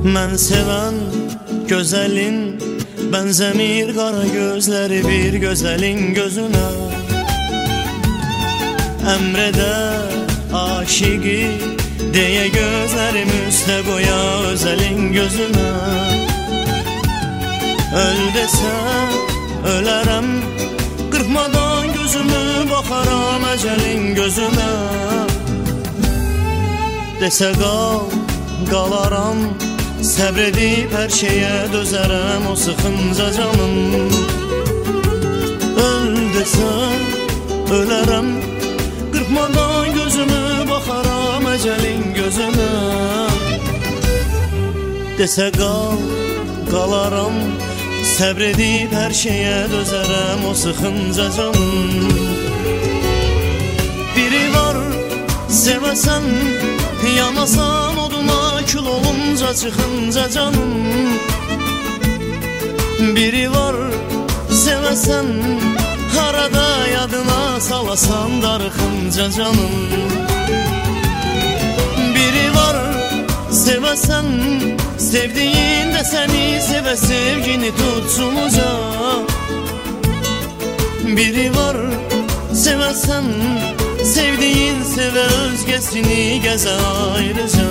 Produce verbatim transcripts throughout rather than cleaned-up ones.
Mən sevən gözəlin bənzəmir qara gözləri bir gözəlin gözünə. Əmrədə aşiqi deyə gözlərim üstə qoya özəlin gözünə. Öl desən ölərəm, qırpmadan gözümü baxaram əcəlin gözünə. Desə qal, qalaram, səbr edib hər şeyə dözərəm o sıxınca canım. Öl desən ölərəm, qırpmadan gözümü baxaram əcəlin gözünə. Desə qal, qalaram, səbr edib hər şeyə dözərəm o sıxınca canım. Biri var sevəsən, yanasan oduna kül olunca çıxınca canım. Biri var sevəsən, harada yadına salasan darıxınca canım. Biri var sevəsən, sevdiyin də səni sevə sevgini tutsun uca. Biri var sevəsən, sevdiyin sevə özgəsini gəzə ayrıca.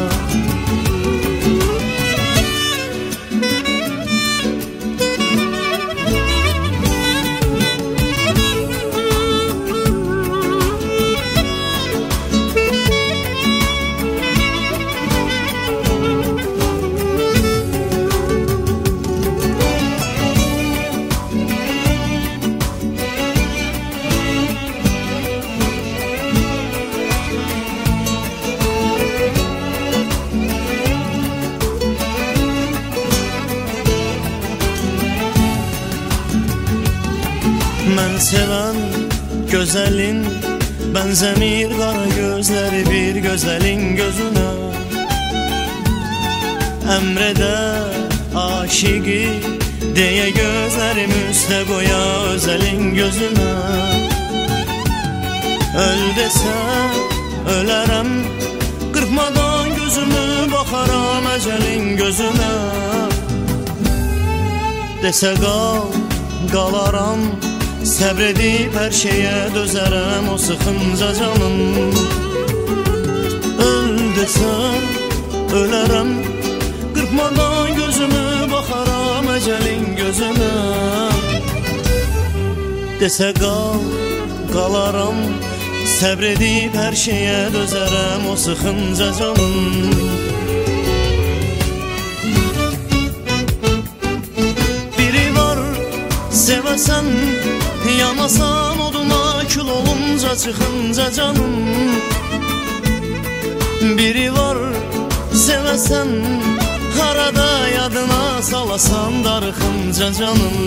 Mən sevən gözəlin bənzəmir qara gözləri bir gözəlin gözünə. Əmrədə aşiqi deyə gözlərim üstə qoya özəlin gözünə. Öl desən ölərəm, qırpmadan gözümü baxaram əcəlin gözünə. Desə qal, qalaram, səbr edib hər şeyə dözərəm o sıxınca canım. Öl desən ölərəm, qırpmadan gözümü baxaram əcəlin gözünə. Desə qal, qalaram, səbr edib hər şeyə dözərəm o sıxınca canım. Biri var sevəsən, yanasan oduna kül olunca çıxınca canım. Biri var sevəsən, harada yadına salasan darıxınca canım.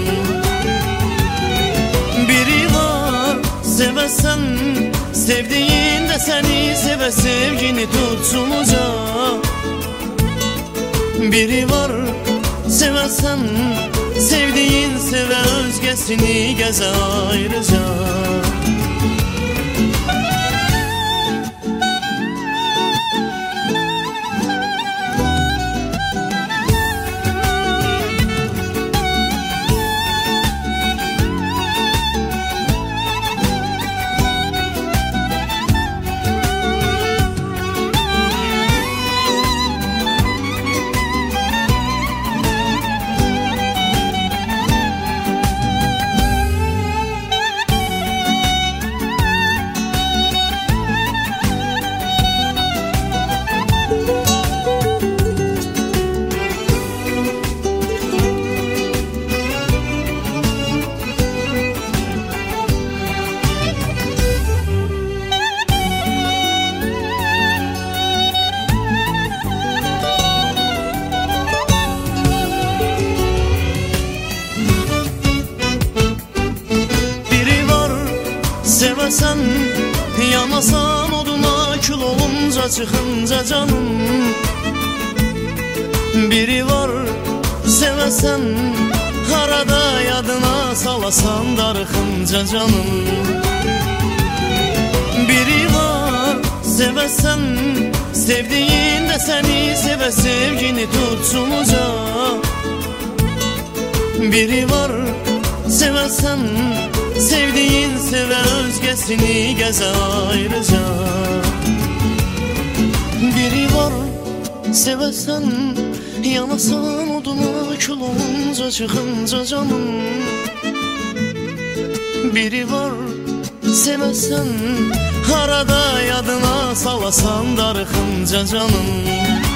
Biri var sevəsən, sevdiyin də səni sevə sevgini tutsun uca. Biri var sevəsən, sevdiyin sevə özgəsini gəzə ayrıca. Sevəsən, yanasan oduna kül olunca çıxınca canım. Biri var sevəsən, harada yadına salasan darıxınca canım. Biri var Sevəsən, sevdiyin də səni sevə, sevgini tutsun uca. Biri var, sevəsən, sevdiyin sevə, özgəsini gəzə ayrıca. Biri var, sevəsən, yanasan oduna, kül olunca çıxınca canım. Biri var, sevəsən, harada yadına salasan darıxınca canım.